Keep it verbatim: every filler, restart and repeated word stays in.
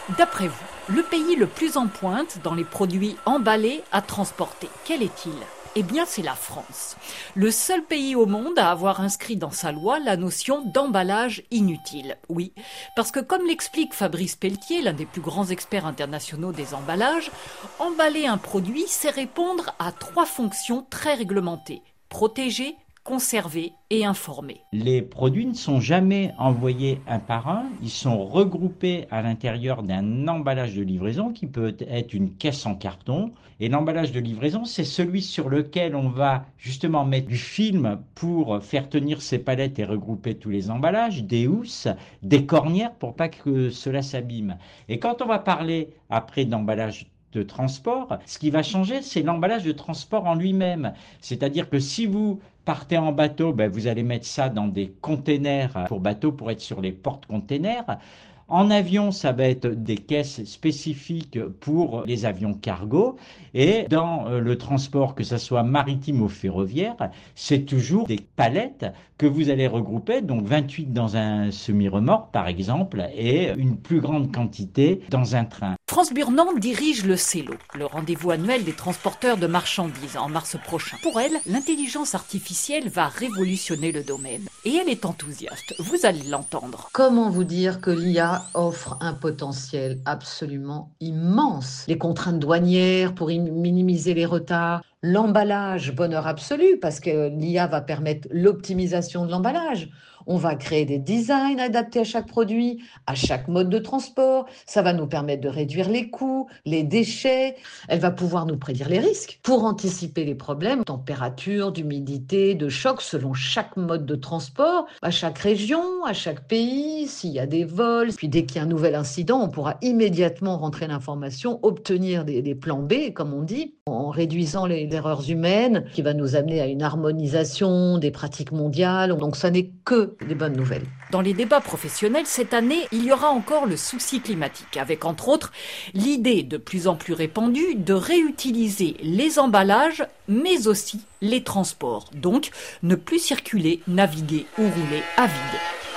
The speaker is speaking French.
D'après vous, le pays le plus en pointe dans les produits emballés à transporter, quel est-il ? Eh bien, c'est la France. Le seul pays au monde à avoir inscrit dans sa loi la notion d'emballage inutile. Oui, parce que comme l'explique Fabrice Pelletier, l'un des plus grands experts internationaux des emballages, emballer un produit, c'est répondre à trois fonctions très réglementées. Protéger, conserver et informer. Les produits ne sont jamais envoyés un par un, ils sont regroupés à l'intérieur d'un emballage de livraison qui peut être une caisse en carton. Et l'emballage de livraison, c'est celui sur lequel on va justement mettre du film pour faire tenir ces palettes et regrouper tous les emballages, des housses, des cornières pour pas que cela s'abîme. Et quand on va parler après d'emballage de transport, ce qui va changer, c'est l'emballage de transport en lui-même. C'est-à-dire que si vous partez en bateau, ben vous allez mettre ça dans des containers pour bateau pour être sur les porte-containers. En avion, ça va être des caisses spécifiques pour les avions cargo. Et dans le transport, que ce soit maritime ou ferroviaire, c'est toujours des palettes que vous allez regrouper, donc vingt-huit dans un semi-remorque par exemple, et une plus grande quantité dans un train. France Burnand dirige le C E L O, le rendez-vous annuel des transporteurs de marchandises, en mars prochain. Pour elle, l'intelligence artificielle va révolutionner le domaine. Et elle est enthousiaste, vous allez l'entendre. Comment vous dire que l'I A offre un potentiel absolument immense ? Les contraintes douanières pour minimiser les retards, l'emballage, bonheur absolu, parce que l'I A va permettre l'optimisation de l'emballage. On va créer des designs adaptés à chaque produit, à chaque mode de transport. Ça va nous permettre de réduire les coûts, les déchets. Elle va pouvoir nous prédire les risques pour anticiper les problèmes, température, d'humidité, de choc selon chaque mode de transport, à chaque région, à chaque pays, s'il y a des vols. Puis dès qu'il y a un nouvel incident, on pourra immédiatement rentrer l'information, obtenir des, des plans B, comme on dit, en réduisant les, les erreurs humaines, qui va nous amener à une harmonisation des pratiques mondiales. Donc ça n'est que des bonnes nouvelles. Dans les débats professionnels, cette année, il y aura encore le souci climatique, avec entre autres l'idée de plus en plus répandue de réutiliser les emballages, mais aussi les transports. Donc, ne plus circuler, naviguer ou rouler à vide.